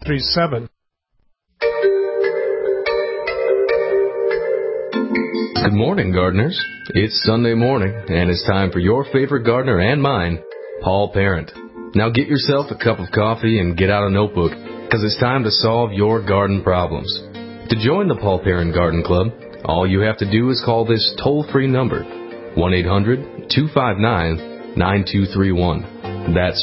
37. Good morning, gardeners. It's Sunday morning, and it's time for your favorite gardener and mine, Paul Parent. Now get yourself a cup of coffee and get out a notebook, because it's time to solve your garden problems. To join the Paul Parent Garden Club, all you have to do is call this toll-free number, 1-800-259-9231. That's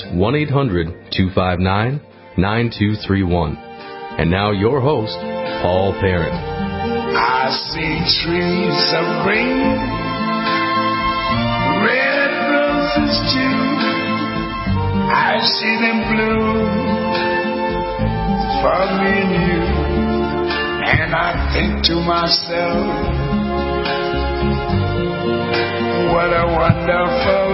1-800-259-9231. And now your host, Paul Parent. I see trees of green, red roses too. I see them bloom for me and you. And I think to myself, what a wonderful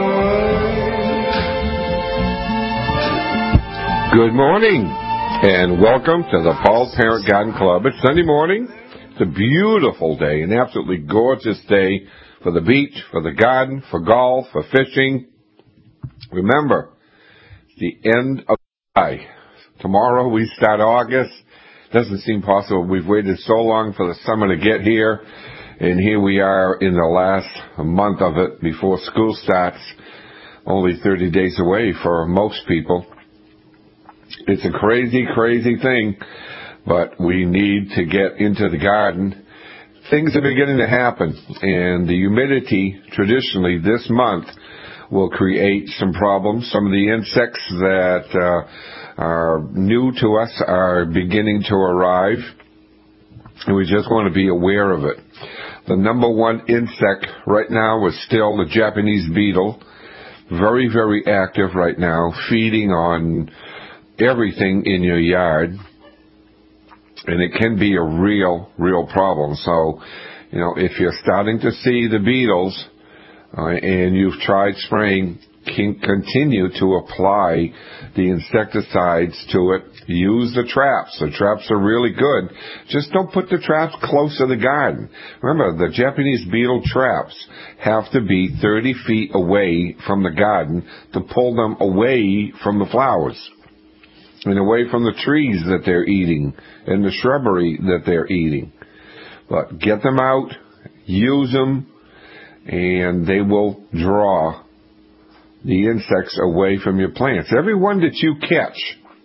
world. Good morning, and welcome to the Paul Parent Garden Club. It's Sunday morning. It's a beautiful day, an absolutely gorgeous day for the beach, for the garden, for golf, for fishing. Remember, it's the end of July. Tomorrow we start August. Doesn't seem possible. We've waited so long for the summer to get here, and here we are in the last month of it before school starts, only 30 days away for most people. It's a crazy, crazy thing, but we need to get into the garden. Things are beginning to happen, and the humidity traditionally this month will create some problems. Some of the insects that are new to us are beginning to arrive, and we just want to be aware of it. The number one insect right now is still the Japanese beetle, very, very active right now, feeding on everything in your yard, and it can be a real problem. So, if you're starting to see the beetles and you've tried spraying, continue to apply the insecticides to it. Use the traps. The traps are really good. Just don't put the traps close to the garden. Remember, the Japanese beetle traps have to be 30 feet away from the garden to pull them away from the flowers and away from the trees that they're eating and the shrubbery that they're eating. But get them out, use them, and they will draw the insects away from your plants. Every one that you catch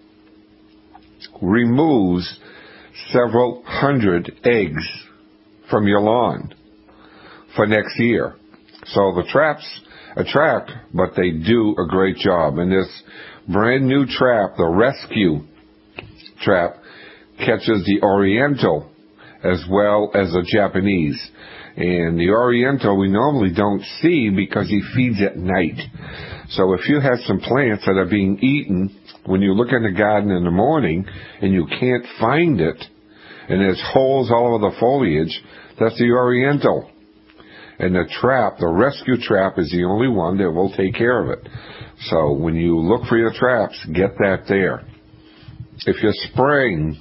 removes several hundred eggs from your lawn for next year. So the traps attract, but they do a great job. And this brand new trap, the rescue trap, catches the Oriental as well as the Japanese. And the Oriental we normally don't see because he feeds at night. So if you have some plants that are being eaten when you look in the garden in the morning and you can't find it, and there's holes all over the foliage, that's the Oriental. And the trap, the rescue trap, is the only one that will take care of it. So when you look for your traps, get that there. If you're spraying,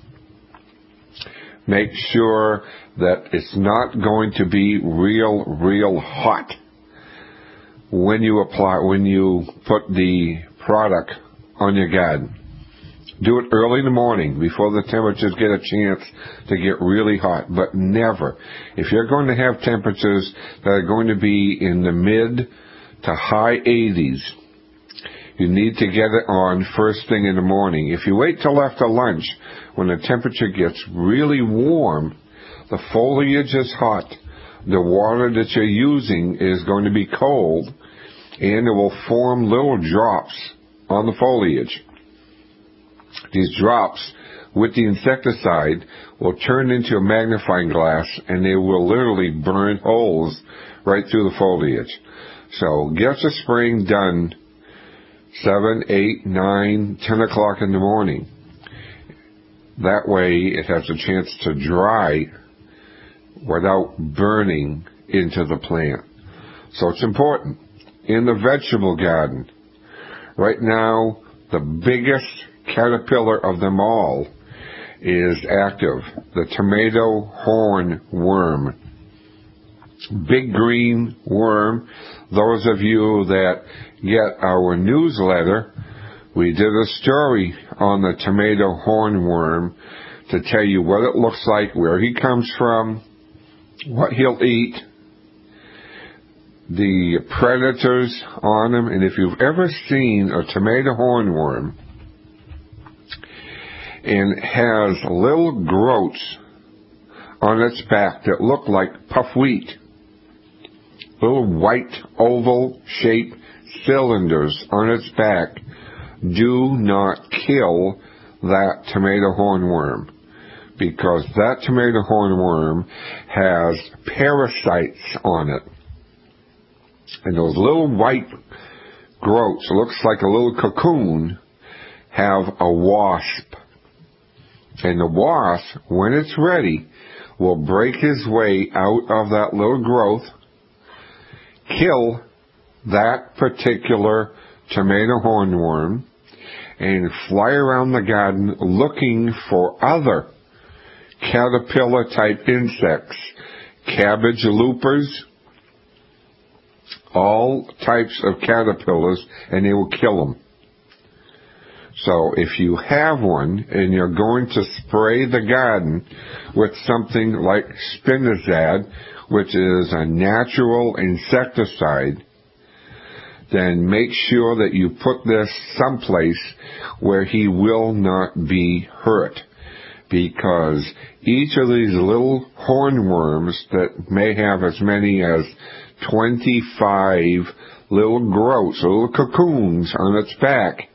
make sure that it's not going to be real hot when you put the product on your garden. Do it early in the morning before the temperatures get a chance to get really hot, but never. If you're going to have temperatures that are going to be in the mid to high 80s, you need to get it on first thing in the morning. If you wait till after lunch, when the temperature gets really warm, the foliage is hot, the water that you're using is going to be cold, and it will form little drops on the foliage. These drops with the insecticide will turn into a magnifying glass, and they will literally burn holes right through the foliage. So get the spraying done 7, 8, 9, 10 o'clock in the morning. That way it has a chance to dry without burning into the plant. So it's important. In the vegetable garden, right now, the biggest caterpillar of them all is active, the tomato horn worm. Big green worm. Those of you that get our newsletter We did a story on the tomato hornworm to tell you what it looks like, where he comes from, what he'll eat, the predators on him. And if you've ever seen a tomato hornworm and has little growths on its back that look like puff wheat, little white oval shaped cylinders on its back, do not kill that tomato hornworm, because that tomato hornworm has parasites on it. And those little white growths, looks like a little cocoon, have a wasp. And the wasp, when it's ready, will break his way out of that little growth, kill that particular tomato hornworm, and fly around the garden looking for other caterpillar-type insects, cabbage loopers, all types of caterpillars, and they will kill them. So if you have one and you're going to spray the garden with something like Spinosad, which is a natural insecticide, then make sure that you put this someplace where he will not be hurt. Because each of these little hornworms that may have as many as 25 little growths, little cocoons on its back,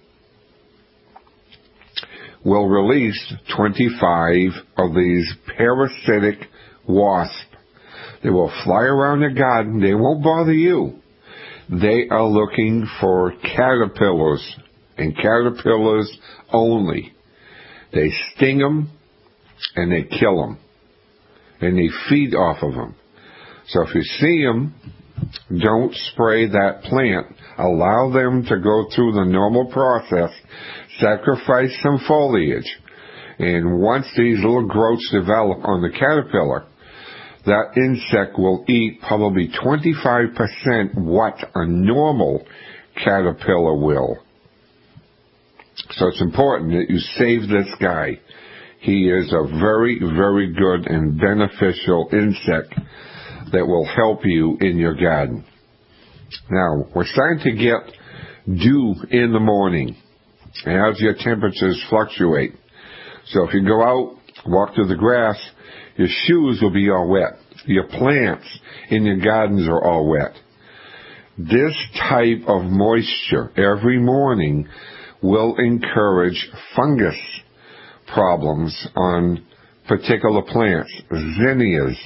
will release 25 of these parasitic wasps. They will fly around the garden. They won't bother you. They are looking for caterpillars, and caterpillars only. They sting them, and they kill them, and they feed off of them. So if you see them, don't spray that plant. Allow them to go through the normal process. Sacrifice some foliage. And once these little growths develop on the caterpillar, that insect will eat probably 25% what a normal caterpillar will. So it's important that you save this guy. He is a very, very good and beneficial insect that will help you in your garden. Now, we're starting to get dew in the morning as your temperatures fluctuate. So if you go out, walk through the grass, your shoes will be all wet. Your plants in your gardens are all wet. This type of moisture every morning will encourage fungus problems on particular plants. Zinnias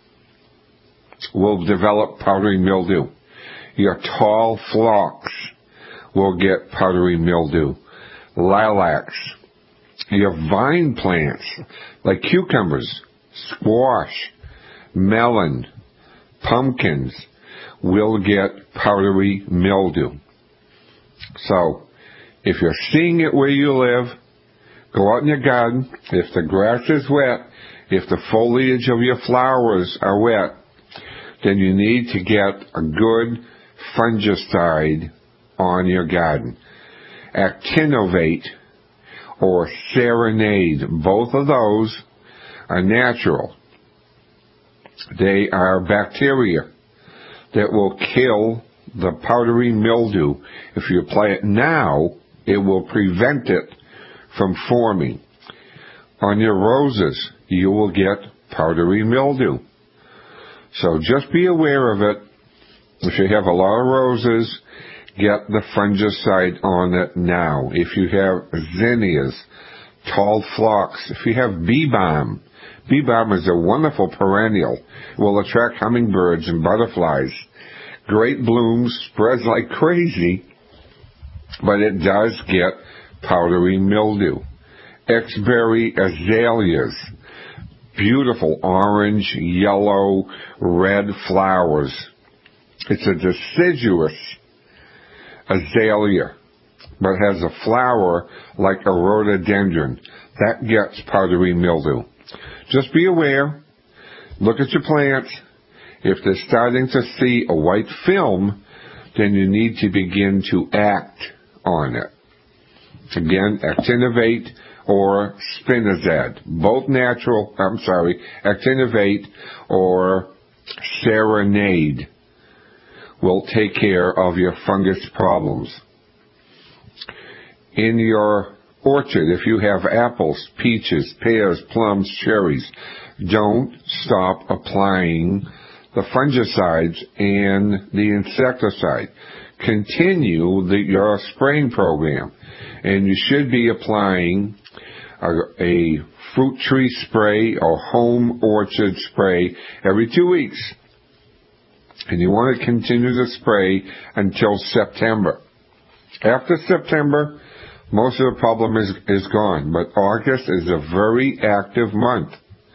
will develop powdery mildew. Your tall phlox will get powdery mildew. Lilacs. Your vine plants, like cucumbers, squash, melon, pumpkins, will get powdery mildew. So, if you're seeing it where you live, go out in your garden. If the grass is wet, if the foliage of your flowers are wet, then you need to get a good fungicide on your garden. Actinovate or Serenade, both of those are natural. They are bacteria that will kill the powdery mildew. If you apply it now, it will prevent it from forming. On your roses, you will get powdery mildew. So just be aware of it. If you have a lot of roses, get the fungicide on it now. If you have zinnias, tall phlox, if you have bee balm is a wonderful perennial. It will attract hummingbirds and butterflies. Great blooms, spreads like crazy, but it does get powdery mildew. Xberry azaleas, beautiful orange, yellow, red flowers. It's a deciduous azalea, but has a flower like a rhododendron. That gets powdery mildew. Just be aware. Look at your plants. If they're starting to see a white film, then you need to begin to act on it. Again, Actinovate or Spinazad. Both natural, Actinovate or Serenade will take care of your fungus problems. In your orchard, if you have apples, peaches, pears, plums, cherries, don't stop applying the fungicides and the insecticide. Continue your spraying program, and you should be applying a fruit tree spray or home orchard spray every 2 weeks. And you want to continue to spray until September. After September, most of the problem is gone, but August is a very active month.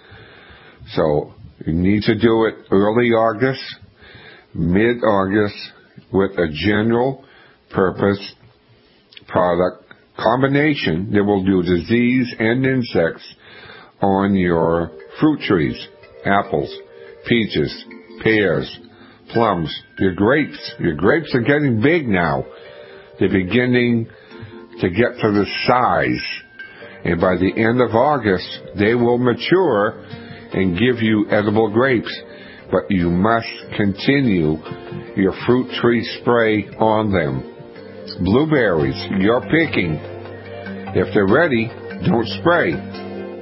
So you need to do it early August, mid-August, with a general purpose product combination that will do disease and insects on your fruit trees, apples, peaches, pears, plums, your grapes. Your grapes are getting big now. They're beginning to get to the size. And by the end of August, they will mature and give you edible grapes. But you must continue your fruit tree spray on them. Blueberries, you're picking. If they're ready, don't spray.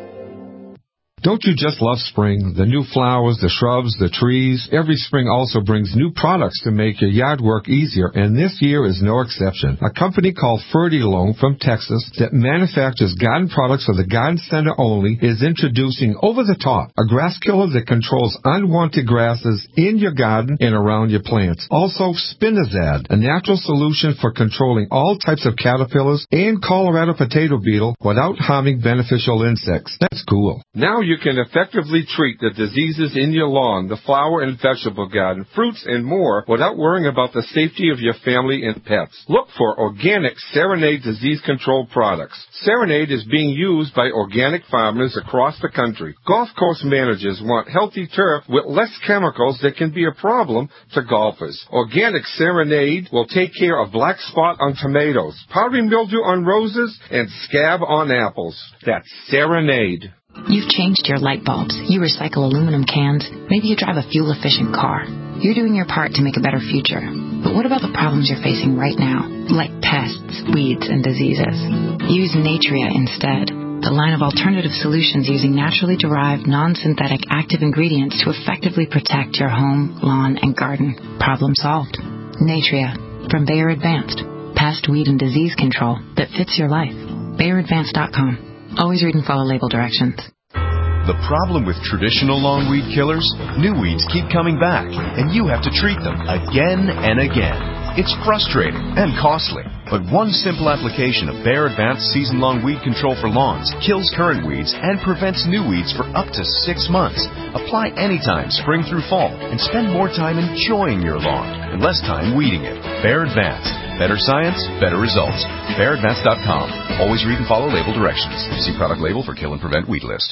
Don't you just love spring? The new flowers, the shrubs, the trees. Every spring also brings new products to make your yard work easier, and this year is no exception. A company called Fertilome from Texas that manufactures garden products for the garden center only is introducing Over the Top, a grass killer that controls unwanted grasses in your garden and around your plants. Also, Spinazad, a natural solution for controlling all types of caterpillars and Colorado potato beetle without harming beneficial insects. That's cool. Now you can effectively treat the diseases in your lawn, the flower and vegetable garden, fruits, and more without worrying about the safety of your family and pets. Look for organic Serenade disease control products. Serenade is being used by organic farmers across the country. Golf course managers want healthy turf with less chemicals that can be a problem to golfers. Organic Serenade will take care of black spot on tomatoes, powdery mildew on roses, and scab on apples. That's Serenade. You've changed your light bulbs. You recycle aluminum cans. Maybe you drive a fuel-efficient car. You're doing your part to make a better future. But what about the problems you're facing right now, like pests, weeds, and diseases? Use Natria instead, the line of alternative solutions using naturally derived, non-synthetic active ingredients to effectively protect your home, lawn, and garden. Problem solved. Natria from Bayer Advanced. Pest, weed, and disease control that fits your life. BayerAdvanced.com. Always read and follow label directions. The problem with traditional longweed killers? New weeds keep coming back, and you have to treat them again and again. It's frustrating and costly, but one simple application of Bayer Advanced Season-Long Weed Control for Lawns kills current weeds and prevents new weeds for up to 6 months. Apply anytime, spring through fall, and spend more time enjoying your lawn and less time weeding it. Bayer Advanced. Better science, better results. BayerAdvanced.com. Always read and follow label directions. See product label for kill and prevent weed list.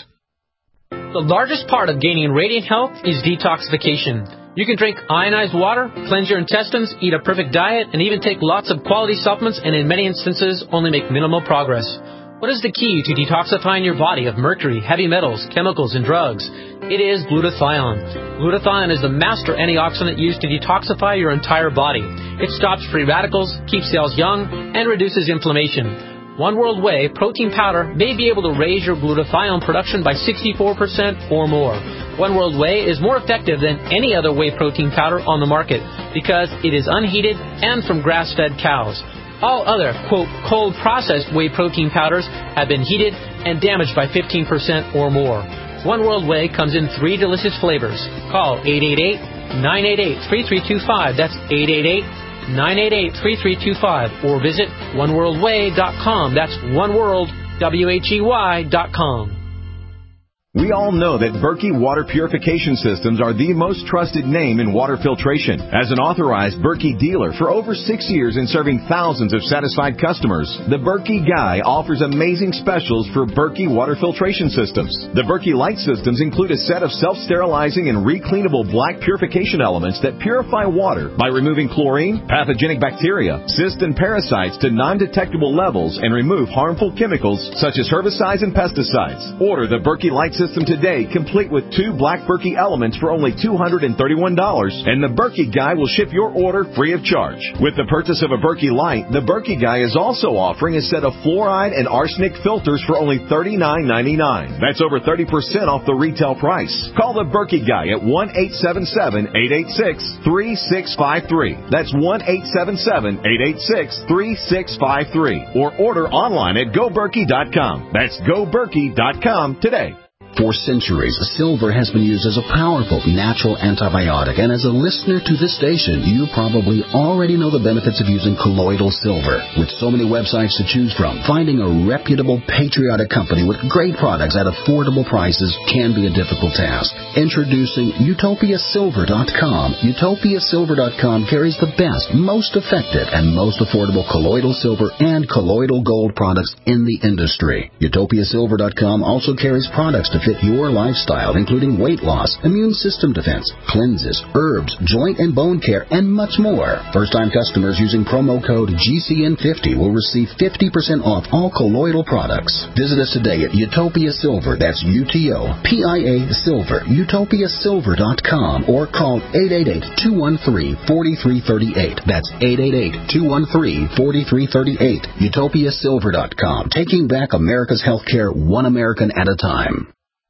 The largest part of gaining radiant health is detoxification. You can drink ionized water, cleanse your intestines, eat a perfect diet, and even take lots of quality supplements and in many instances only make minimal progress. What is the key to detoxifying your body of mercury, heavy metals, chemicals, and drugs? It is glutathione. Glutathione is the master antioxidant used to detoxify your entire body. It stops free radicals, keeps cells young, and reduces inflammation. One World Whey protein powder may be able to raise your glutathione production by 64% or more. One World Whey is more effective than any other whey protein powder on the market because it is unheated and from grass-fed cows. All other, quote, cold-processed whey protein powders have been heated and damaged by 15% or more. One World Whey comes in 3 delicious flavors. Call 888-988-3325. That's 888-988-3325. Or visit oneworldwhey.com. That's oneworld, WHEY.com. We all know that Berkey Water Purification Systems are the most trusted name in water filtration. As an authorized Berkey dealer for over 6 years and serving thousands of satisfied customers, the Berkey Guy offers amazing specials for Berkey Water Filtration Systems. The Berkey Light Systems include a set of self-sterilizing and recleanable black purification elements that purify water by removing chlorine, pathogenic bacteria, cysts, and parasites to non-detectable levels and remove harmful chemicals such as herbicides and pesticides. Order the Berkey Light System today, complete with 2 black Berkey elements for only $231, and the Berkey Guy will ship your order free of charge. With the purchase of a Berkey Light, the Berkey Guy is also offering a set of fluoride and arsenic filters for only $39.99. That's over 30% off the retail price. Call the Berkey Guy at 1-877-886-3653. That's 1-877-886-3653. Or order online at GoBerkey.com. That's GoBerkey.com today. For centuries, silver has been used as a powerful natural antibiotic, and as a listener to this station, you probably already know the benefits of using colloidal silver. With so many websites to choose from, finding a reputable, patriotic company with great products at affordable prices can be a difficult task. Introducing UtopiaSilver.com. UtopiaSilver.com carries the best, most effective, and most affordable colloidal silver and colloidal gold products in the industry. UtopiaSilver.com also carries products to fit your lifestyle, including weight loss, immune system defense, cleanses, herbs, joint and bone care, and much more. First-time customers using promo code GCN50 will receive 50% off all colloidal products. Visit us today at Utopia Silver, that's UTOPIA Silver, UtopiaSilver.com, or call 888-213-4338. That's 888-213-4338. UtopiaSilver.com, taking back America's healthcare one American at a time.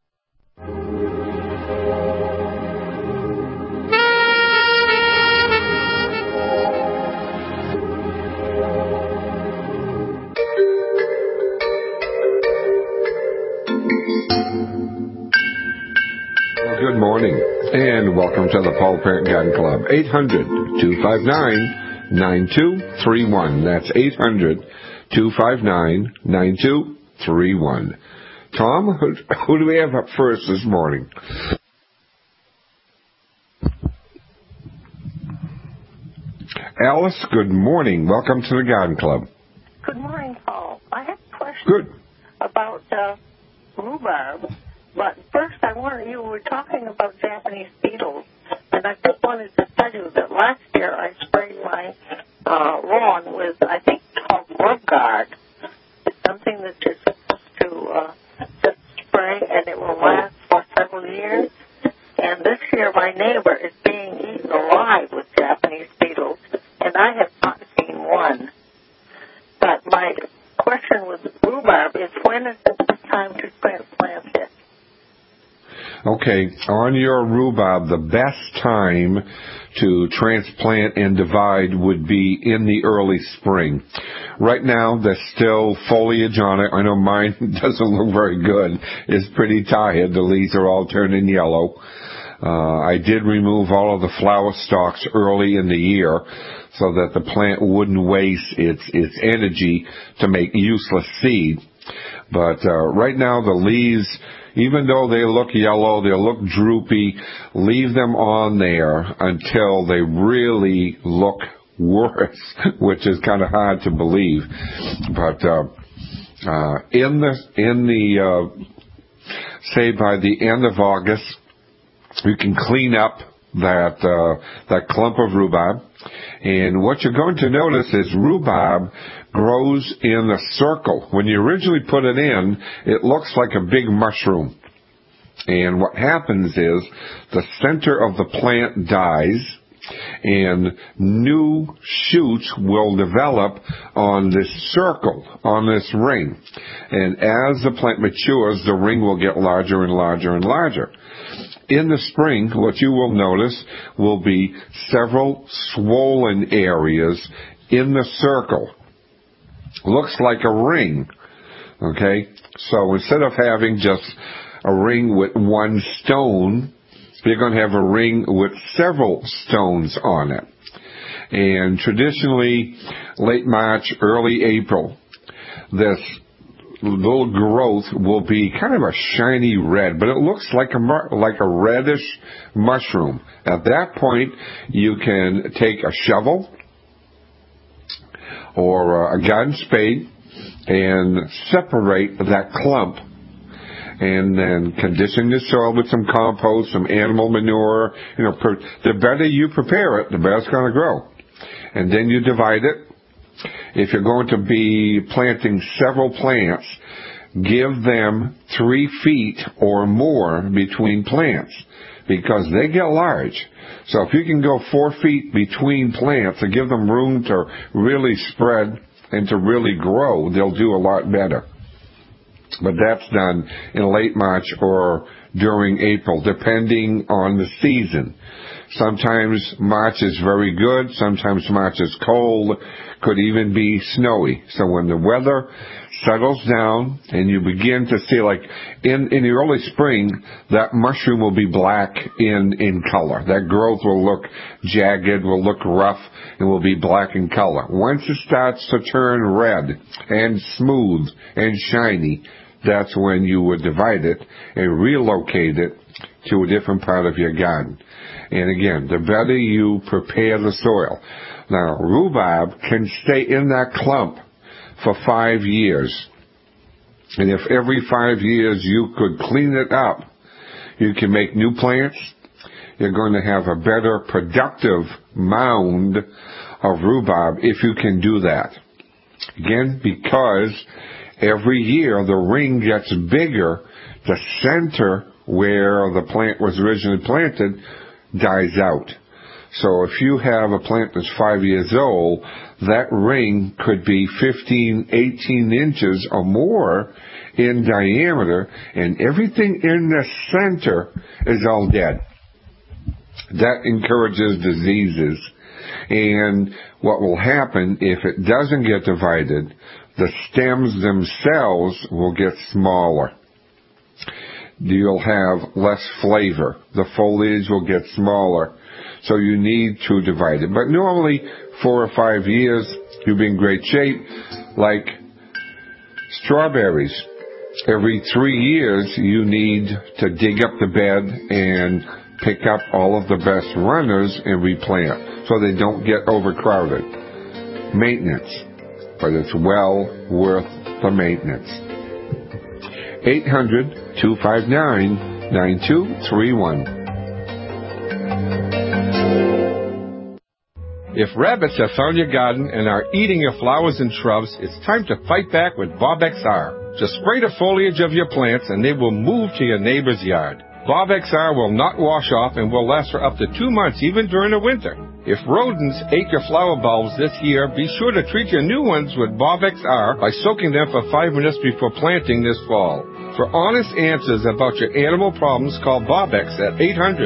Good morning, and welcome to the Paul Parent Garden Club. 800-259-9231. That's 800-259-9231. Tom, who do we have up first this morning? Alice, good morning. Welcome to the Garden Club. Good morning, Paul. I have a question Good. about rhubarb. But first, you were talking about Japanese beetles, and I just wanted to tell you that last year I sprayed my lawn with, I think, called GrubGuard. It's something that you're supposed to just spray, and it will last for several years. And this year, my neighbor is being eaten alive with Japanese beetles, and I have not seen one. But my question with rhubarb is, when is the time to transplant it? Okay, on your rhubarb, the best time to transplant and divide would be in the early spring. Right now, there's still foliage on it. I know mine doesn't look very good. It's pretty tired. The leaves are all turning yellow. I did remove all of the flower stalks early in the year so that the plant wouldn't waste its energy to make useless seed. But right now, the leaves, even though they look yellow, they look droopy, leave them on there until they really look worse, which is kind of hard to believe. But say by the end of August, you can clean up that clump of rhubarb. And what you're going to notice is rhubarb grows in a circle. When you originally put it in, it looks like a big mushroom. And what happens is the center of the plant dies, and new shoots will develop on this circle, on this ring. And as the plant matures, the ring will get larger and larger and larger. In the spring, what you will notice will be several swollen areas in the circle. Looks like a ring, okay? So instead of having just a ring with one stone, you're going to have a ring with several stones on it. And traditionally, late March, early April, this little growth will be kind of a shiny red, but it looks like a reddish mushroom. At that point, you can take a shovel or a garden spade and separate that clump, and then condition the soil with some compost, some animal manure. The better you prepare it, the better it's going to grow. And then you divide it. If you're going to be planting several plants, give them 3 feet or more between plants, because they get large. So if you can go 4 feet between plants and give them room to really spread and to really grow, they'll do a lot better. But that's done in late March or during April, depending on the season. Sometimes March is very good. Sometimes March is cold. Could even be snowy. So when the weather settles down and you begin to see, like in the early spring, that mushroom will be black in color. That growth will look jagged, will look rough, and will be black in color. Once it starts to turn red and smooth and shiny, that's when you would divide it and relocate it to a different part of your garden. And again, the better you prepare the soil. Now, rhubarb can stay in that clump for 5 years. And if every 5 years you could clean it up, you can make new plants. You're going to have a better productive mound of rhubarb if you can do that. Again, because every year the ring gets bigger, the center where the plant was originally planted dies out. So if you have a plant that's 5 years old, that ring could be 15, 18 inches or more in diameter, and everything in the center is all dead. That encourages diseases. And what will happen if it doesn't get divided, the stems themselves will get smaller. You'll have less flavor. The foliage will get smaller. So you need to divide it. But normally, 4 or 5 years, you'll be in great shape. Like strawberries. Every 3 years, you need to dig up the bed and pick up all of the best runners and replant so they don't get overcrowded. Maintenance. But it's well worth the maintenance. 800-259-9231. If rabbits have found your garden and are eating your flowers and shrubs, it's time to fight back with Bob XR. Just spray the foliage of your plants and they will move to your neighbor's yard. Bob XR will not wash off and will last for up to 2 months, even during the winter. If rodents ate your flower bulbs this year, be sure to treat your new ones with Bob XR by soaking them for 5 minutes before planting this fall. For honest answers about your animal problems, call Bob X at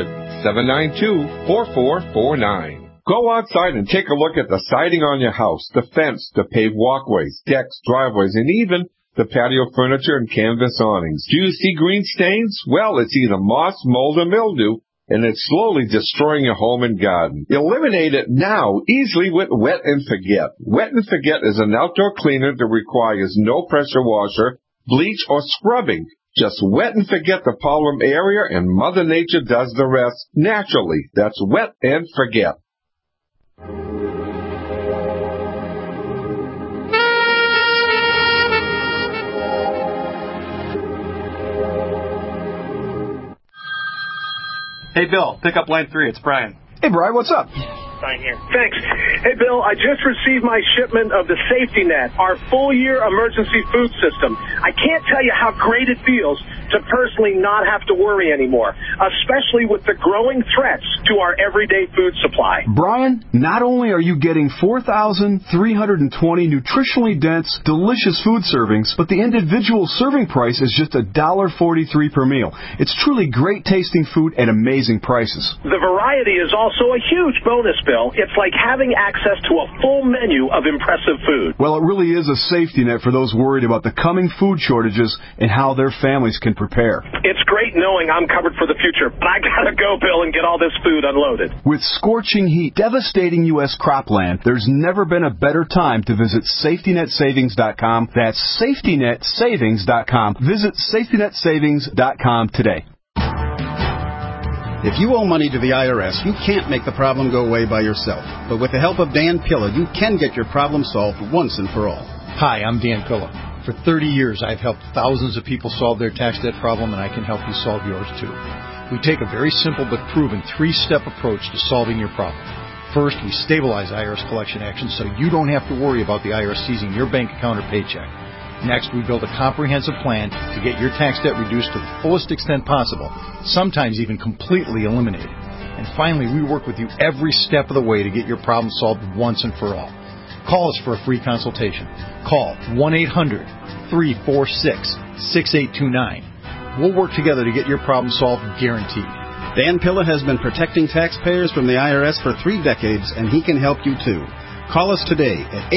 800-792-4449. Go outside and take a look at the siding on your house, the fence, the paved walkways, decks, driveways, and even the patio furniture and canvas awnings. Do you see green stains? Well, it's either moss, mold, or mildew, and it's slowly destroying your home and garden. Eliminate it now easily with Wet and Forget. Wet and Forget is an outdoor cleaner that requires no pressure washer, bleach, or scrubbing. Just wet and forget the problem area, and Mother Nature does the rest naturally. That's Wet and Forget. Hey, Bill, pick up line 3. It's Brian. Hey, Brian, what's up? Brian here. Thanks. Hey, Bill, I just received my shipment of the Safety Net, our full-year emergency food system. I can't tell you how great it feels to personally not have to worry anymore, especially with the growing threats to our everyday food supply. Brian, not only are you getting 4,320 nutritionally dense, delicious food servings, but the individual serving price is just $1.43 per meal. It's truly great tasting food at amazing prices. The variety is also a huge bonus, Bill. It's like having access to a full menu of impressive food. Well, it really is a safety net for those worried about the coming food shortages and how their families can prepare. It's great knowing I'm covered for the future, but I gotta go, Bill, and get all this food unloaded. With scorching heat devastating U.S. cropland, there's never been a better time to visit SafetyNetSavings.com. That's SafetyNetSavings.com. Visit SafetyNetSavings.com today. If you owe money to the IRS, you can't make the problem go away by yourself. But with the help of Dan Pilla, you can get your problem solved once and for all. Hi, I'm Dan Pilla. For 30 years, I've helped thousands of people solve their tax debt problem, and I can help you solve yours too. We take a very simple but proven 3-step approach to solving your problem. First, we stabilize IRS collection actions so you don't have to worry about the IRS seizing your bank account or paycheck. Next, we build a comprehensive plan to get your tax debt reduced to the fullest extent possible, sometimes even completely eliminated. And finally, we work with you every step of the way to get your problem solved once and for all. Call us for a free consultation. Call 1-800-346-6829. We'll work together to get your problem solved, guaranteed. Dan Pilla has been protecting taxpayers from the IRS for 3 decades, and he can help you too. Call us today at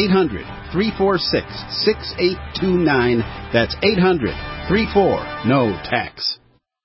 800-346-6829. That's 800-34-NO-TAX.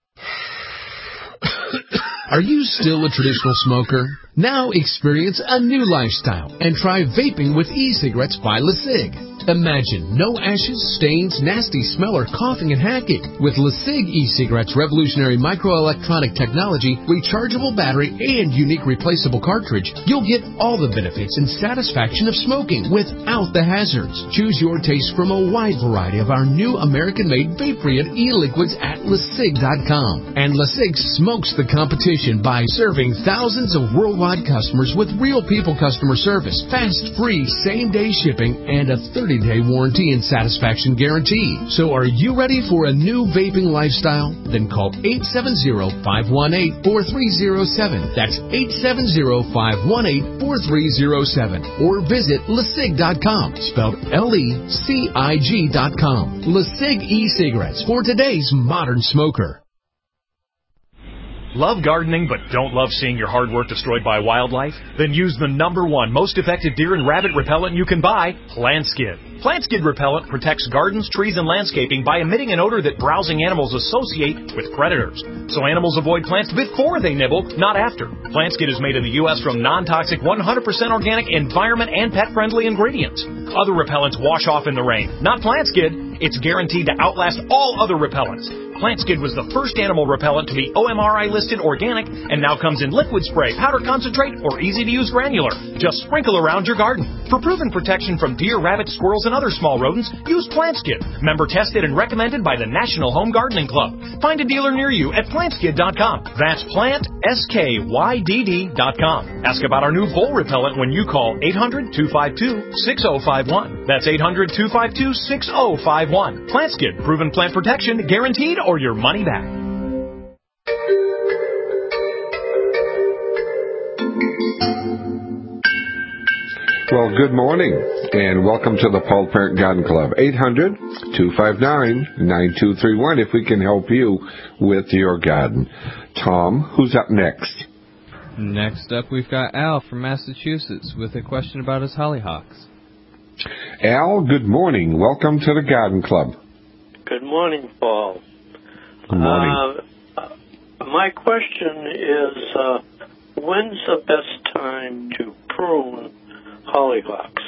Are you still a traditional smoker? Now experience a new lifestyle and try vaping with e-cigarettes by LeSig. Imagine no ashes, stains, nasty smell, or coughing and hacking. With LeSig e-cigarettes' revolutionary microelectronic technology, rechargeable battery, and unique replaceable cartridge, you'll get all the benefits and satisfaction of smoking without the hazards. Choose your taste from a wide variety of our new American-made vape-free e-liquids at LeSig.com. And LeSig smokes the competition by serving thousands of worldwide customers with real people customer service, fast, free, same-day shipping, and a 30-day warranty and satisfaction guarantee. So are you ready for a new vaping lifestyle? Then call 870-518-4307. That's 870-518-4307. Or visit LeSig.com, spelled LECIG.com. LeSig e-cigarettes for today's modern smoker. Love gardening but don't love seeing your hard work destroyed by wildlife? Then use the #1 most effective deer and rabbit repellent you can buy, PlantSkid. PlantSkid repellent protects gardens, trees, and landscaping by emitting an odor that browsing animals associate with predators. So animals avoid plants before they nibble, not after. PlantSkid is made in the U.S. from non-toxic, 100% organic, environment, and pet-friendly ingredients. Other repellents wash off in the rain. Not PlantSkid. It's guaranteed to outlast all other repellents. PlantSkid was the first animal repellent to be OMRI listed organic and now comes in liquid spray, powder concentrate, or easy-to-use granular. Just sprinkle around your garden. For proven protection from deer, rabbits, squirrels, and other small rodents, use PlantSkid. Member tested and recommended by the National Home Gardening Club. Find a dealer near you at PlantSkid.com. That's PlantSkydd.com. Ask about our new bull repellent when you call 800-252-6051. That's 800-252-6051. PlantSkid, proven plant protection, guaranteed, or your money back. Well, good morning, and welcome to the Paul Parent Garden Club. 800-259-9231 if we can help you with your garden. Tom, who's up next? Next up, we've got Al from Massachusetts with a question about his hollyhocks. Al, good morning. Welcome to the Garden Club. Good morning, Paul. Good morning. My question is, when's the best time to prune hollyhocks?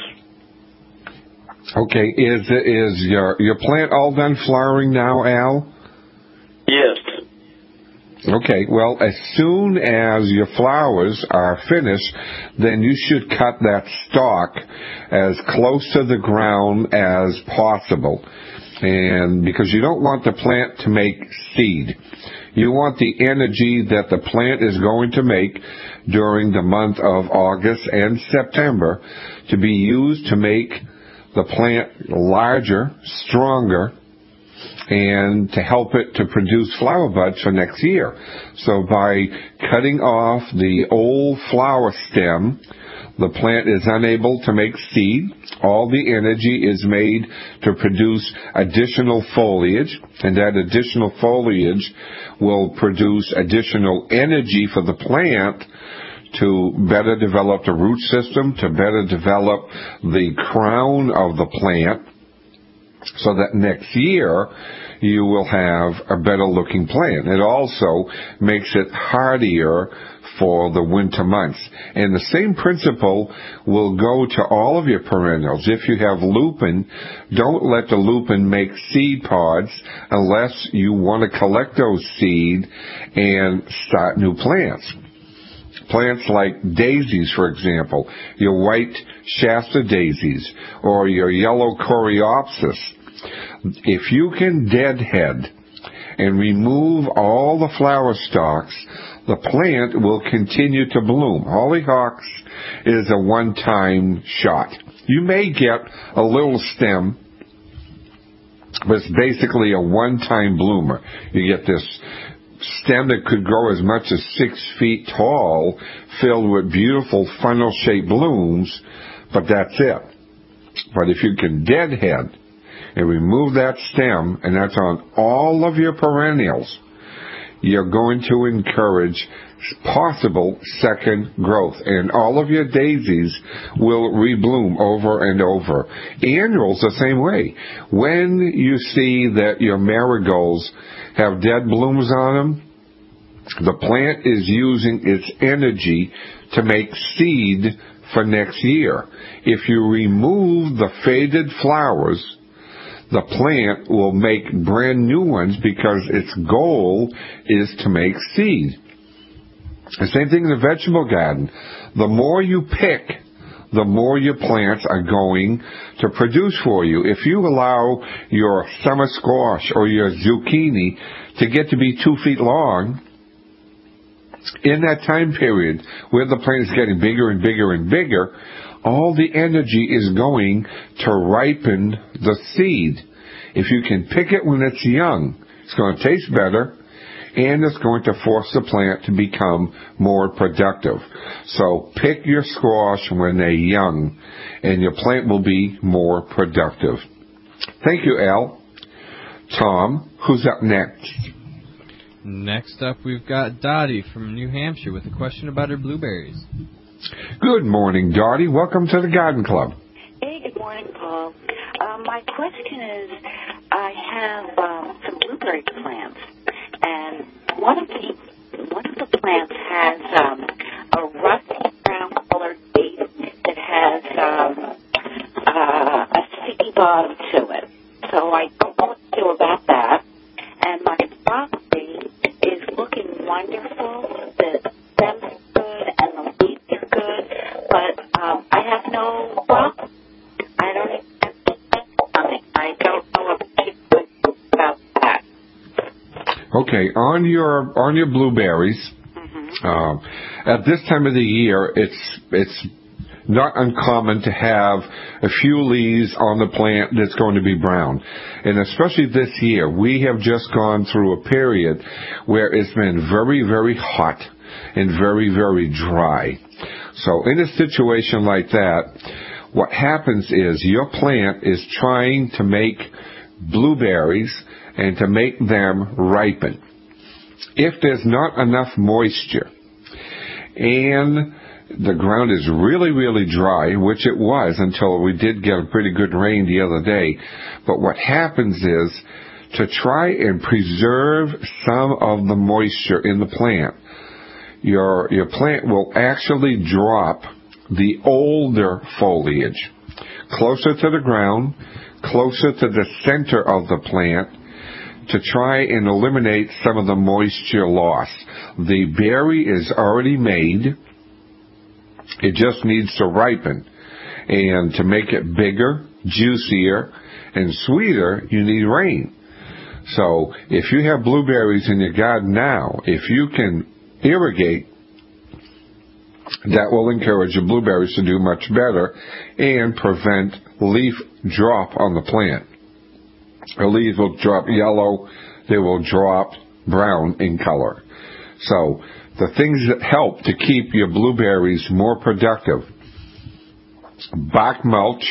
Okay, is your plant all done flowering now, Al? Yes. Okay, well, as soon as your flowers are finished, then you should cut that stalk as close to the ground as possible. And because you don't want the plant to make seed. You want the energy that the plant is going to make during the month of August and September to be used to make the plant larger, stronger, and to help it to produce flower buds for next year. So by cutting off the old flower stem, the plant is unable to make seed. All the energy is made to produce additional foliage, and that additional foliage will produce additional energy for the plant to better develop the root system, to better develop the crown of the plant. so that next year you will have a better looking plant. It also makes it hardier for the winter months. And the same principle will go to all of your perennials. If you have lupin, don't let the lupin make seed pods unless you want to collect those seed and start new plants. Plants like daisies, for example, your white Shasta daisies or your yellow coreopsis. If you can deadhead and remove all the flower stalks, the plant will continue to bloom. Hollyhocks is a one-time shot. You may get a little stem, but it's basically a one-time bloomer. You get this stem that could grow as much as 6 feet tall, filled with beautiful funnel-shaped blooms, but that's it. But if you can deadhead and remove that stem, and that's on all of your perennials, you're going to encourage possible second growth. And all of your daisies will rebloom over and over. Annuals the same way. When you see that your marigolds have dead blooms on them, the plant is using its energy to make seed for next year. If you remove the faded flowers, the plant will make brand new ones because its goal is to make seed. The same thing in the vegetable garden. The more you pick, the more your plants are going to produce for you. If you allow your summer squash or your zucchini to get to be 2 feet long, in that time period where the plant is getting bigger and bigger and bigger, all the energy is going to ripen the seed. If you can pick it when it's young, it's going to taste better, and it's going to force the plant to become more productive. So pick your squash when they're young, and your plant will be more productive. Thank you, Al. Tom, who's up next? Next up, we've got Dottie from New Hampshire with a question about her blueberries. Good morning, Dottie. Welcome to the Garden Club. Hey, good morning, Paul. My question is, I have some blueberry plants, and one of the plants has a rusty brown colored base that has a sticky bottom to it. So I don't know what to do about that. And my broccoli is looking wonderful. The stems are good and the leaves are good, but I have no broccoli. I don't even have something. I don't know what to do about that. Okay, on your blueberries, at this time of the year, it's not uncommon to have a few leaves on the plant that's going to be brown. And especially this year, we have just gone through a period where it's been very, very hot and very, very dry. So in a situation like that, what happens is your plant is trying to make blueberries and to make them ripen. If there's not enough moisture and the ground is really, really dry, which it was until we did get a pretty good rain the other day. But what happens is, to try and preserve some of the moisture in the plant, your plant will actually drop the older foliage closer to the ground, closer to the center of the plant, to try and eliminate some of the moisture loss. The berry is already made. It just needs to ripen. And to make it bigger, juicier, and sweeter, you need rain. So if you have blueberries in your garden now, if you can irrigate, that will encourage your blueberries to do much better and prevent leaf drop on the plant. The leaves will drop yellow, they will drop brown in color. So the things that help to keep your blueberries more productive: bark mulch.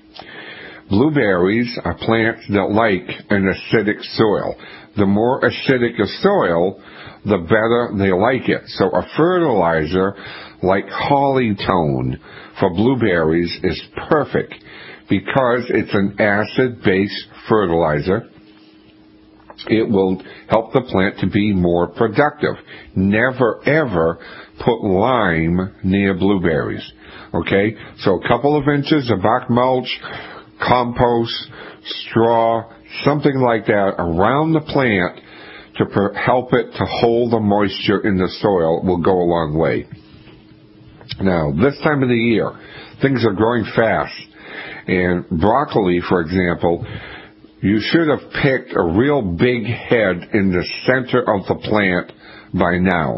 Blueberries are plants that like an acidic soil. The more acidic a soil, the better they like it. So a fertilizer like Hollytone for blueberries is perfect because it's an acid-based fertilizer. It will help the plant to be more productive. Never, ever put lime near blueberries. Okay? So a couple of inches of bark mulch, compost, straw, something like that around the plant to help it to hold the moisture in the soil will go a long way. Now, this time of the year, things are growing fast. And broccoli, for example, you should have picked a real big head in the center of the plant by now.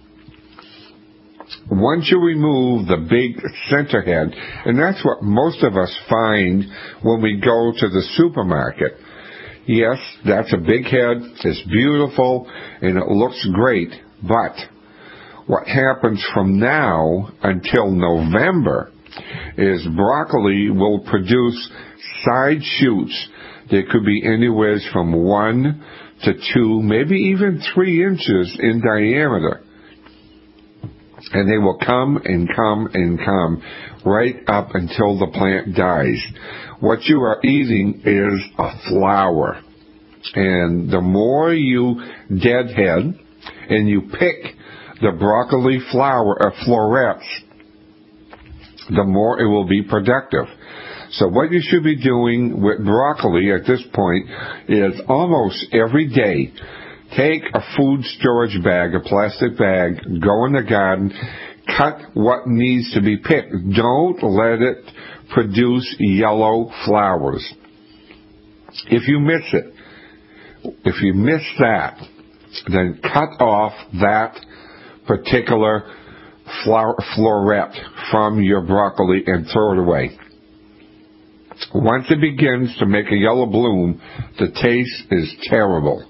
Once you remove the big center head, and that's what most of us find when we go to the supermarket. Yes, that's a big head, it's beautiful, and it looks great, but what happens from now until November is broccoli will produce side shoots that could be anywhere from 1 to 2, maybe even 3 inches in diameter. And they will come and come and come right up until the plant dies. What you are eating is a flower. And the more you deadhead and you pick the broccoli florets, the more it will be productive. So what you should be doing with broccoli at this point is almost every day, take a food storage bag, a plastic bag, go in the garden, cut what needs to be picked. Don't let it produce yellow flowers. If you miss that, then cut off that particular floret from your broccoli and throw it away. Once it begins to make a yellow bloom, the taste is terrible.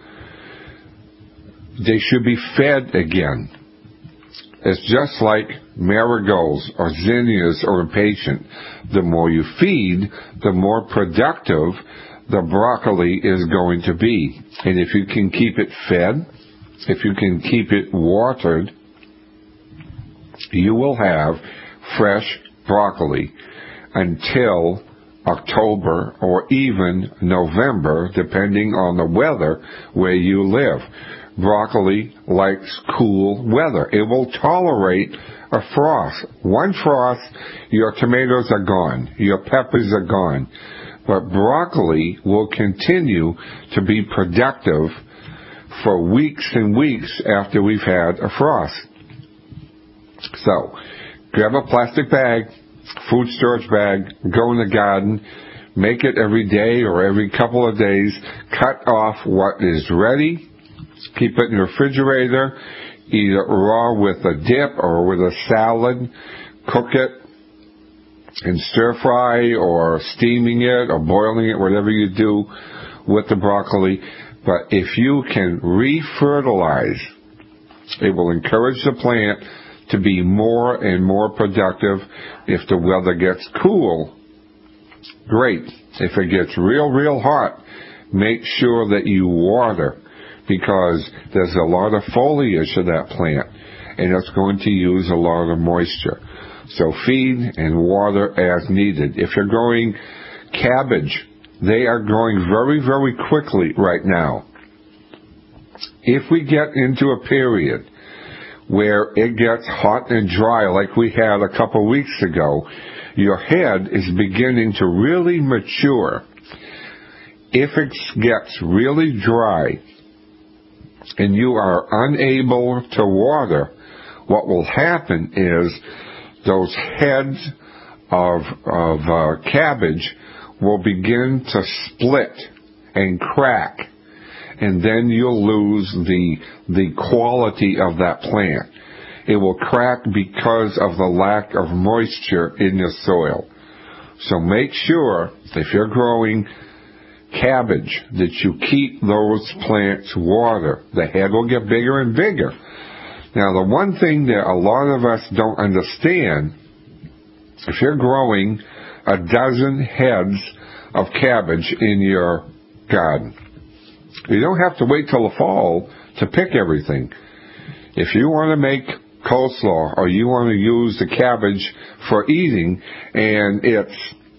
They should be fed again. It's just like marigolds or zinnias or impatient. The more you feed, the more productive the broccoli is going to be. And if you can keep it fed, if you can keep it watered, you will have fresh broccoli until October or even November, depending on the weather where you live. Broccoli likes cool weather. It will tolerate a frost. One frost, your tomatoes are gone. Your peppers are gone. But broccoli will continue to be productive for weeks and weeks after we've had a frost. So, grab a plastic bag, food storage bag, go in the garden, make it every day or every couple of days, cut off what is ready, keep it in the refrigerator, either raw with a dip or with a salad, cook it and stir fry or steaming it or boiling it, whatever you do with the broccoli. But if you can refertilize, it will encourage the plant to be more and more productive. If the weather gets cool, great. If it gets real hot, make sure that you water, because there's a lot of foliage to that plant and it's going to use a lot of moisture. So feed and water as needed. If you're growing cabbage, they are growing very quickly right now. If we get into a period where it gets hot and dry like we had a couple weeks ago, your head is beginning to really mature. If it gets really dry and you are unable to water, what will happen is those heads of cabbage will begin to split and crack, and then you'll lose the quality of that plant. It will crack because of the lack of moisture in the soil. So make sure, if you're growing cabbage, that you keep those plants water. The head will get bigger and bigger. Now, the one thing that a lot of us don't understand, if you're growing a dozen heads of cabbage in your garden, you don't have to wait till the fall to pick everything. If you want to make coleslaw or you want to use the cabbage for eating and it's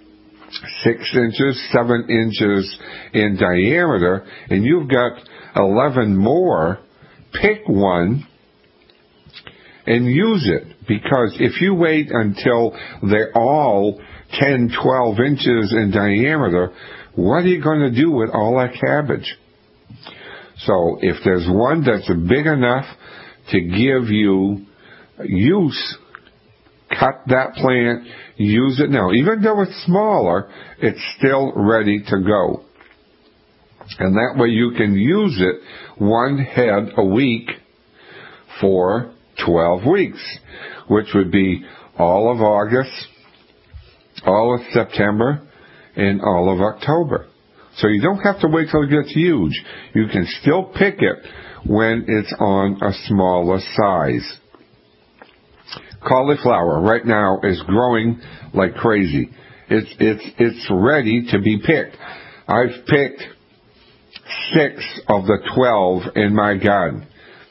6 inches, 7 inches in diameter, and you've got 11 more, pick one and use it. Because if you wait until they're all 10, 12 inches in diameter, what are you going to do with all that cabbage? So if there's one that's big enough to give you use, cut that plant, use it now. Even though it's smaller, it's still ready to go. And that way you can use it one head a week for 12 weeks, which would be all of August, all of September, and all of October. So you don't have to wait till it gets huge. You can still pick it when it's on a smaller size. Cauliflower right now is growing like crazy. It's ready to be picked. I've picked 6 of the 12 in my garden.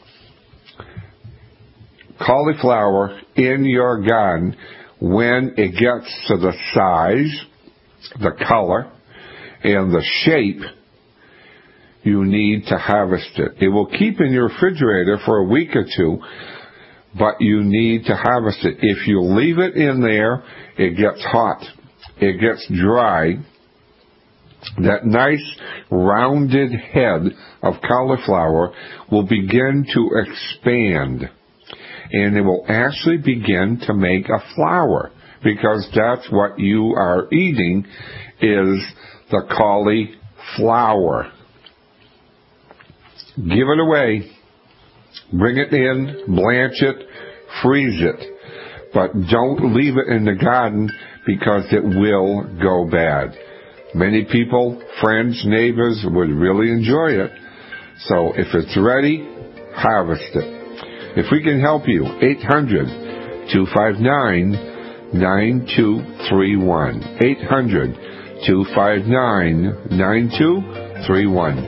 Cauliflower in your garden, when it gets to the size, the color, and the shape, you need to harvest it. It will keep in your refrigerator for a week or 2, but you need to harvest it. If you leave it in there, it gets hot. It gets dry. That nice rounded head of cauliflower will begin to expand. And it will actually begin to make a flower, because that's what you are eating, is the cauliflower. Give it away. Bring it in, blanch it, freeze it. But don't leave it in the garden, because it will go bad. Many people, friends, neighbors would really enjoy it. So if it's ready, harvest it. If we can help you, 800-259-9231. 800-259-9231.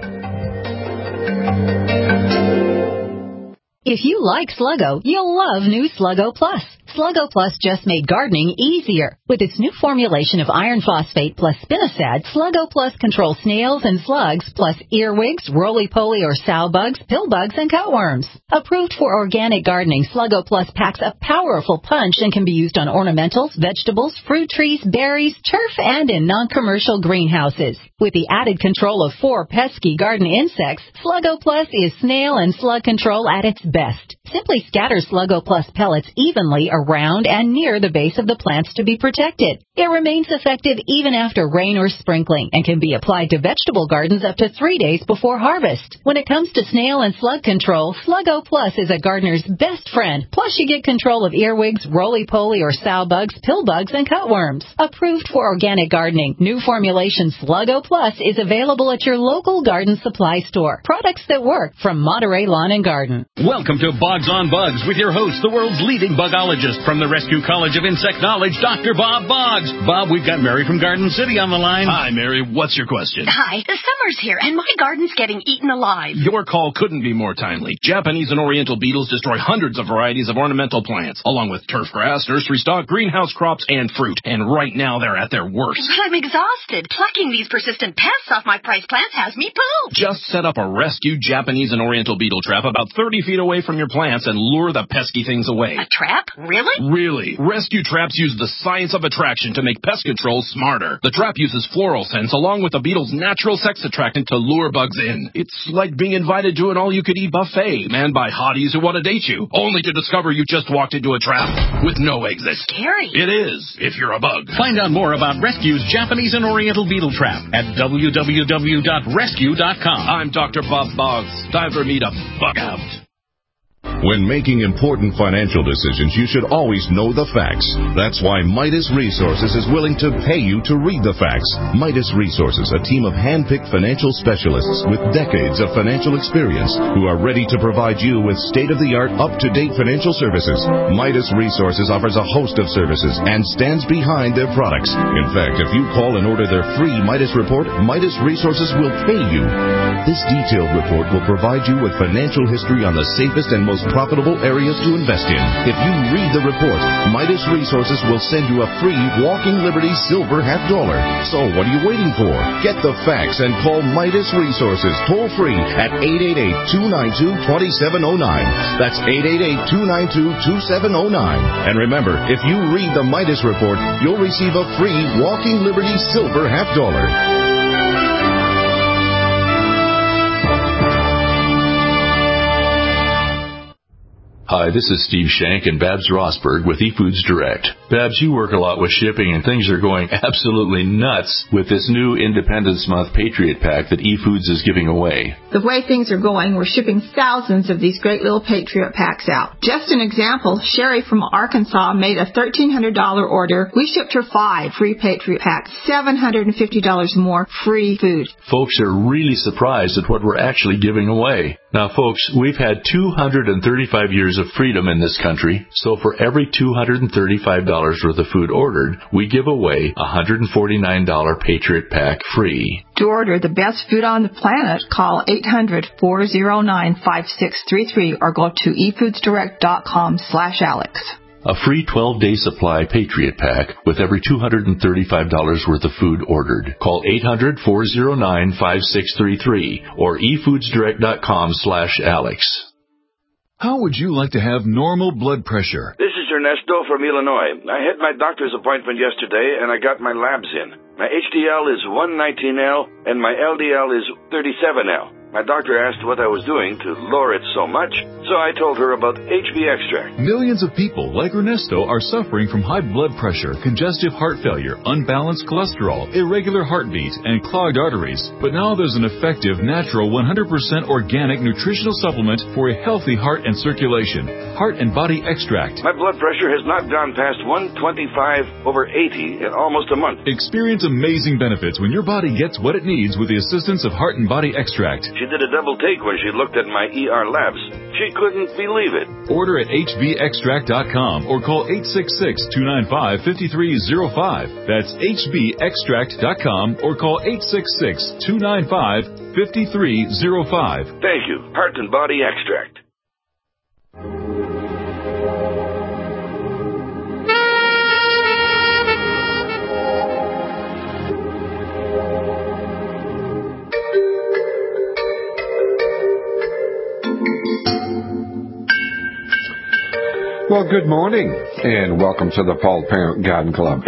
If you like Sluggo, you'll love new Sluggo Plus. Sluggo Plus just made gardening easier. With its new formulation of iron phosphate plus spinosad, Sluggo Plus controls snails and slugs, plus earwigs, roly-poly or sow bugs, pill bugs, and cutworms. Approved for organic gardening, Sluggo Plus packs a powerful punch and can be used on ornamentals, vegetables, fruit trees, berries, turf, and in non-commercial greenhouses. With the added control of 4 pesky garden insects, Sluggo Plus is snail and slug control at its best. Simply scatter Sluggo Plus pellets evenly around and near the base of the plants to be protected. It remains effective even after rain or sprinkling and can be applied to vegetable gardens up to 3 days before harvest. When it comes to snail and slug control, Sluggo Plus is a gardener's best friend. Plus you get control of earwigs, roly-poly or sow bugs, pill bugs, and cutworms. Approved for organic gardening, new formulation Sluggo Plus is available at your local garden supply store. Products that work from Monterey Lawn and Garden. Welcome to Boggs on Bugs with your host, the world's leading bugologist from the Rescue College of Insect Knowledge, Dr. Bob Boggs. Bob, we've got Mary from Garden City on the line. Hi, Mary. What's your question? Hi. The summer's here, and my garden's getting eaten alive. Your call couldn't be more timely. Japanese and Oriental beetles destroy hundreds of varieties of ornamental plants, along with turf grass, nursery stock, greenhouse crops, and fruit. And right now, they're at their worst. But I'm exhausted. Plucking these persistent pests off my prize plants has me pooped. Just set up a rescue Japanese and Oriental beetle trap about 30 feet away from your plants and lure the pesky things away. A trap? Really? Really. Rescue traps use the science of attraction to make pest control smarter. The trap uses floral scents along with the beetle's natural sex attractant to lure bugs in. It's like being invited to an all-you-could-eat buffet, manned by hotties who want to date you, only to discover you just walked into a trap with no exit. Scary. It is, if you're a bug. Find out more about Rescue's Japanese and Oriental beetle trap at www.rescue.com. I'm Dr. Bob Boggs. Time for me to bug out. When making important financial decisions, you should always know the facts. That's why Midas Resources is willing to pay you to read the facts. Midas Resources, a team of hand-picked financial specialists with decades of financial experience who are ready to provide you with state-of-the-art, up-to-date financial services. Midas Resources offers a host of services and stands behind their products. In fact, if you call and order their free Midas report, Midas Resources will pay you. This detailed report will provide you with financial history on the safest and most profitable areas to invest in. If you read the report, Midas Resources will send you a free Walking Liberty silver $50. So what are you waiting for? Get the facts and call Midas Resources toll free at 888-292-2709. That's 888-292-2709. And remember, if you read the Midas report, you'll receive a free Walking Liberty silver $50. Hi, this is Steve Shank and Babs Rosberg with eFoods Direct. Babs, you work a lot with shipping, and things are going absolutely nuts with this new Independence Month Patriot Pack that eFoods is giving away. The way things are going, we're shipping thousands of these great little Patriot Packs out. Just an example, Sherry from Arkansas made a $1,300 order. We shipped her 5 free Patriot Packs, $750 more free food. Folks are really surprised at what we're actually giving away. Now, folks, we've had 235 years of freedom in this country, so for every $235 worth of food ordered, we give away a $149 Patriot Pack free. To order the best food on the planet, call 800-409-5633 or go to efoodsdirect.com/Alex. A free 12-day supply Patriot Pack with every $235 worth of food ordered. Call 800-409-5633 or efoodsdirect.com/Alex. How would you like to have normal blood pressure? This is Ernesto from Illinois. I had my doctor's appointment yesterday, and I got my labs in. My HDL is 119L, and my LDL is 37L. My doctor asked what I was doing to lower it so much, so I told her about HB Extract. Millions of people like Ernesto are suffering from high blood pressure, congestive heart failure, unbalanced cholesterol, irregular heartbeat, and clogged arteries. But now there's an effective, natural, 100% organic nutritional supplement for a healthy heart and circulation. Heart and Body Extract. My blood pressure has not gone past 125/80 in almost a month. Experience amazing benefits when your body gets what it needs with the assistance of Heart and Body Extract. She did a double take when she looked at my ER labs. She couldn't believe it. Order at hbextract.com or call 866-295-5305. That's hbextract.com or call 866-295-5305. Thank you. Heart and Body Extract. Well, good morning, and welcome to the Paul Parent Garden Club.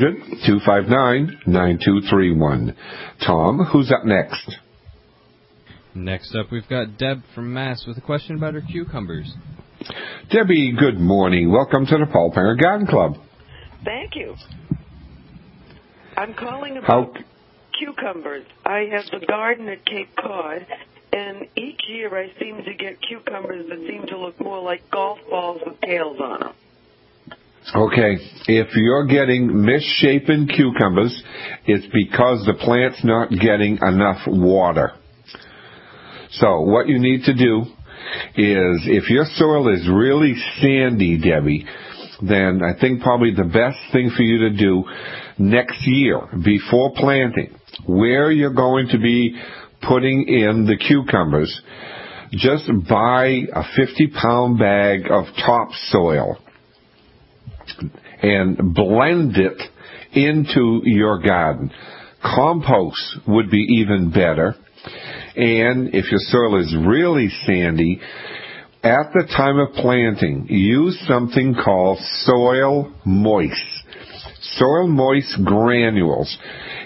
800-259-9231. Tom, who's up next? Next up, we've got Deb from Mass with a question about her cucumbers. Debbie, good morning. Welcome to the Paul Parent Garden Club. Thank you. I'm calling about cucumbers. I have the garden at Cape Cod, and each year I seem to get cucumbers that seem to look more like golf balls with tails on them. Okay, if you're getting misshapen cucumbers, it's because the plant's not getting enough water. So what you need to do is, if your soil is really sandy, Debbie, then I think probably the best thing for you to do next year, before planting, where you're going to be putting in the cucumbers, just buy a 50-pound bag of topsoil and blend it into your garden. Compost would be even better. And if your soil is really sandy, at the time of planting, use something called Soil Moist. Soil Moist granules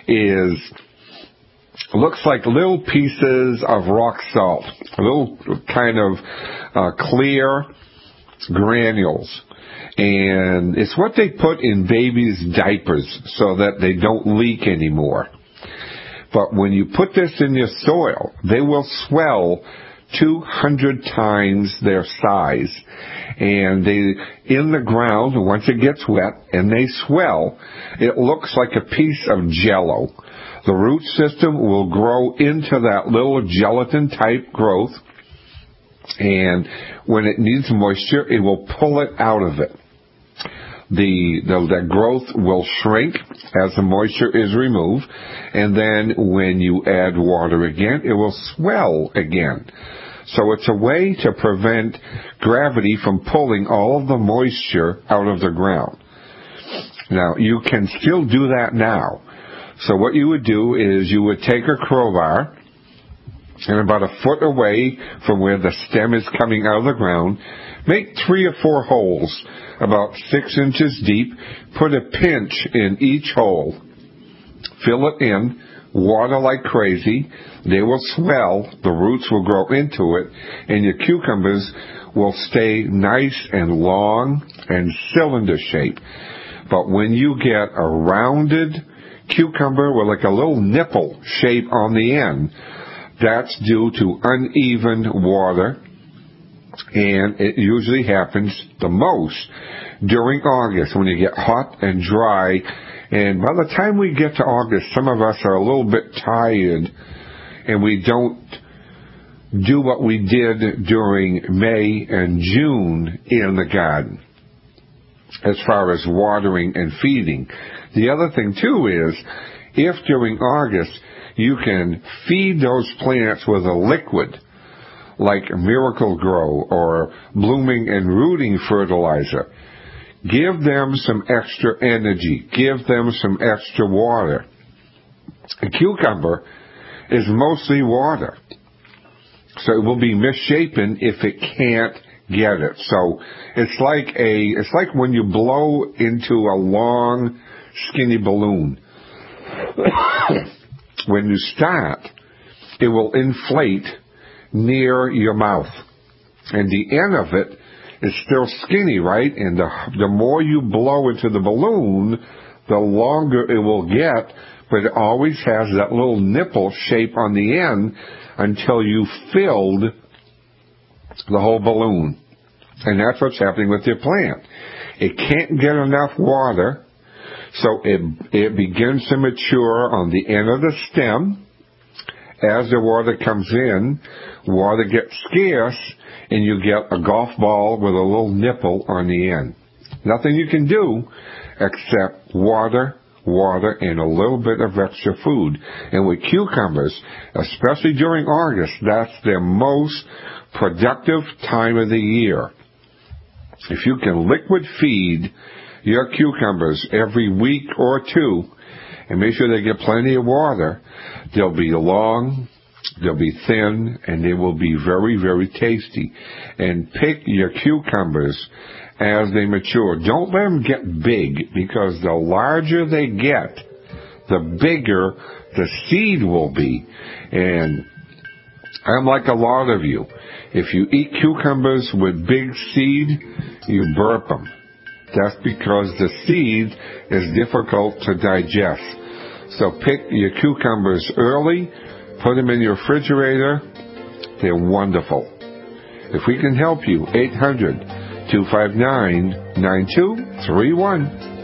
looks like little pieces of rock salt, little kind of clear granules. And it's what they put in babies' diapers so that they don't leak anymore. But when you put this in your soil, they will swell 200 times their size. And in the ground, once it gets wet and they swell, it looks like a piece of Jell-O. The root system will grow into that little gelatin-type growth, and when it needs moisture, it will pull it out of it. The growth will shrink as the moisture is removed, and then when you add water again, it will swell again. So it's a way to prevent gravity from pulling all of the moisture out of the ground. Now, you can still do that now. So what you would do is you would take a crowbar, and about a foot away from where the stem is coming out of the ground, make 3 or 4 holes about 6 inches deep. Put a pinch in each hole. Fill it in. Water like crazy. They will swell. The roots will grow into it. And your cucumbers will stay nice and long and cylinder shaped. But when you get a rounded cucumber with like a little nipple shape on the end, that's due to uneven water, and it usually happens the most during August when you get hot and dry. And by the time we get to August, some of us are a little bit tired, and we don't do what we did during May and June in the garden as far as watering and feeding. The other thing, too, is if during August you can feed those plants with a liquid like Miracle-Gro or blooming and rooting fertilizer, give them some extra energy, give them some extra water. A cucumber is mostly water, so it will be misshapen if it can't get it. So it's like when you blow into a long, skinny balloon. When you start, it will inflate near your mouth, and the end of it is still skinny, right? And the more you blow into the balloon, the longer it will get, but it always has that little nipple shape on the end until you filled the whole balloon. And that's what's happening with your plant. It can't get enough water, so it begins to mature on the end of the stem. As the water comes in, water gets scarce, and you get a golf ball with a little nipple on the end. Nothing you can do except water, and a little bit of extra food. And with cucumbers, especially during August, that's their most productive time of the year. If you can liquid feed your cucumbers every week or 2, and make sure they get plenty of water, they'll be long, they'll be thin, and they will be very, very tasty. And pick your cucumbers as they mature. Don't let them get big, because the larger they get, the bigger the seed will be. And I'm like a lot of you. If you eat cucumbers with big seed, you burp them. That's because the seed is difficult to digest. So pick your cucumbers early, put them in your refrigerator. They're wonderful. If we can help you, 800-259-9231.